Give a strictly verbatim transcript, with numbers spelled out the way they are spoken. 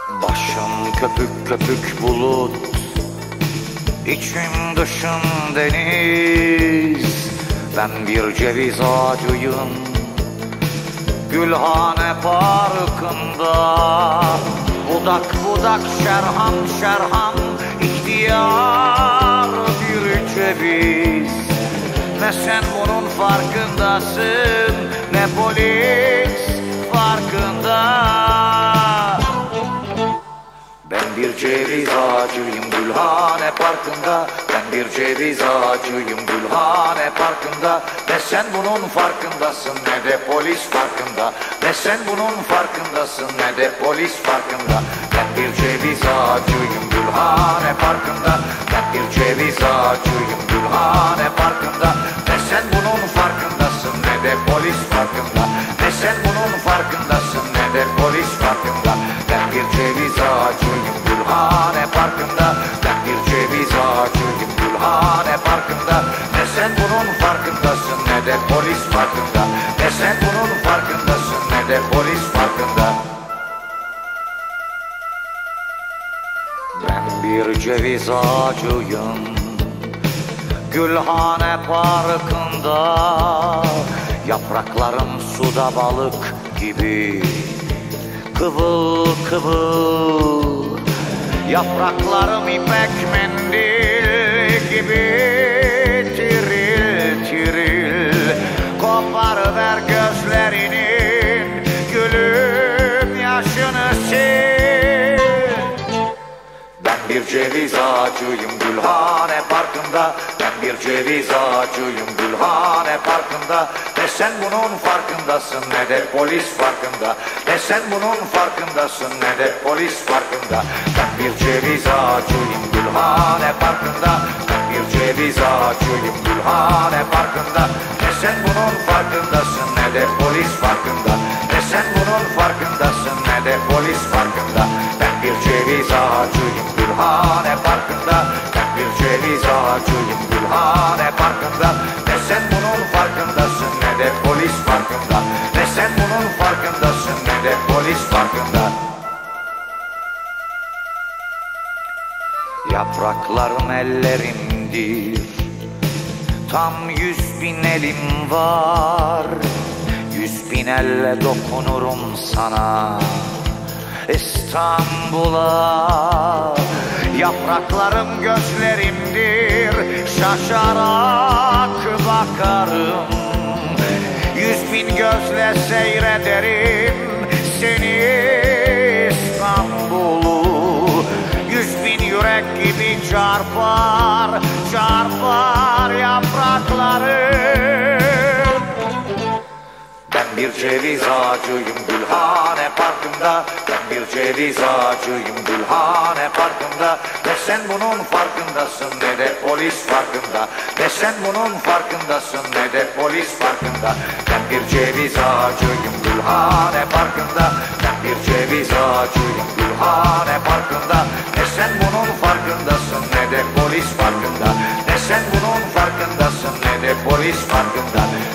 Başım köpük köpük bulut, içim dışım deniz. Ben bir ceviz ağacıyım, Gülhane Parkı'nda. Budak budak şerhan şerhan, ihtiyar bir ceviz. Ne sen bunun farkındasın, ne polis farkında. Ben bir ceviz ağacıyım Gülhane Parkı'nda. Ben bir ceviz ağacıyım Gülhane Parkı'nda. Ne sen bunun farkındasın, ne de polis farkında. Ne sen bunun farkındasın, ne de polis farkında. Ben bir ceviz ağacıyım Gülhane Parkı'nda. Ben bir ceviz ağacıyım Gülhane Parkı'nda. Ne sen bunun farkındasın, ne de polis farkında. Ne sen bunun farkındasın, ne de polis farkında. Ben bir ceviz ağacıyım Gülhane Parkı'nda. Ben bir ceviz ağacıyım Gülhane Parkı'nda. Ne sen bunun farkındasın, ne de polis farkında. Ne sen bunun farkındasın, ne de polis farkında. Ben bir ceviz ağacıyım Gülhane Parkı'nda. Yapraklarım suda balık gibi, kıvıl kıvıl. Yapraklarım ipek mendil gibi, tiril tiril. Koparıver gözlerinin, gülüm yaşını sil. Ben bir ceviz ağacıyım Gülhane Parkı'nda. Ben bir ceviz ağacıyım Gülhane Parkı'nda. Ne sen bunun farkındasın, ne de polis farkında. Ne sen bunun farkındasın, ne de polis farkında. Ben bir ceviz ağacıyım Gülhane Parkı'nda. Ben bir ceviz ağacıyım Gülhane Parkı'nda. Ne sen bunun farkındasın, ne de polis farkında. Ne sen bunun farkındasın, ne de polis farkında. Ben bir ceviz ağacıyım Gülhane Parkı'nda. Ben bir ceviz ağacıyım Gülhane Parkı'nda. Ne sen bunun farkındasın, ne de polis farkında. Ne sen bunun farkındasın, ne de polis farkında. Yapraklarım ellerimdir, tam yüz bin elim var. Yüz bin elle dokunurum sana, İstanbul'a. Yapraklarım gözlerimdir, şaşarak bakarım. Yüz bin gözle seyrederim seni İstanbul'u. Yüz bin yürek gibi çarpar, çarpar yapraklarım. Ben bir ceviz ağacıyım Gülhane Parkı'nda. Ben bir ceviz ağacıyım Gülhane Parkı'nda. Ne sen bunun farkındasın, ne de polis farkında. Ne sen bunun farkındasın, ne de polis farkında. Ben bir ceviz ağacıyım Gülhane Parkı'nda. Ben bir ceviz ağacıyım Gülhane Parkı'nda. Ne sen bunun farkındasın, ne de polis farkında. Ne sen bunun farkındasın, ne de polis farkında.